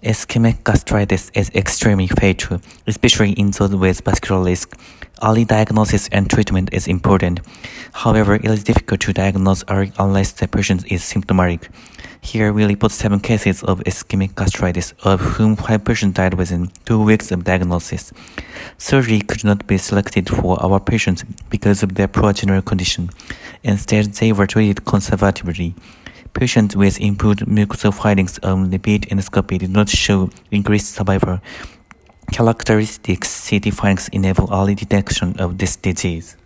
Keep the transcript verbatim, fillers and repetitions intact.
Ischemic gastritis is extremely fatal, especially in those with vascular risk. Early diagnosis and treatment is important. However, it is difficult to diagnose early unless the patient is symptomatic. Here we report seven cases of ischemic gastritis, of whom five patients died within two weeks of diagnosis. Surgery could not be selected for our patients because of their poor general condition. Instead, they were treated conservatively. Patients with improved mucosal findings on repeat endoscopy did not show increased survival. Characteristic C T findings enable early detection of this disease.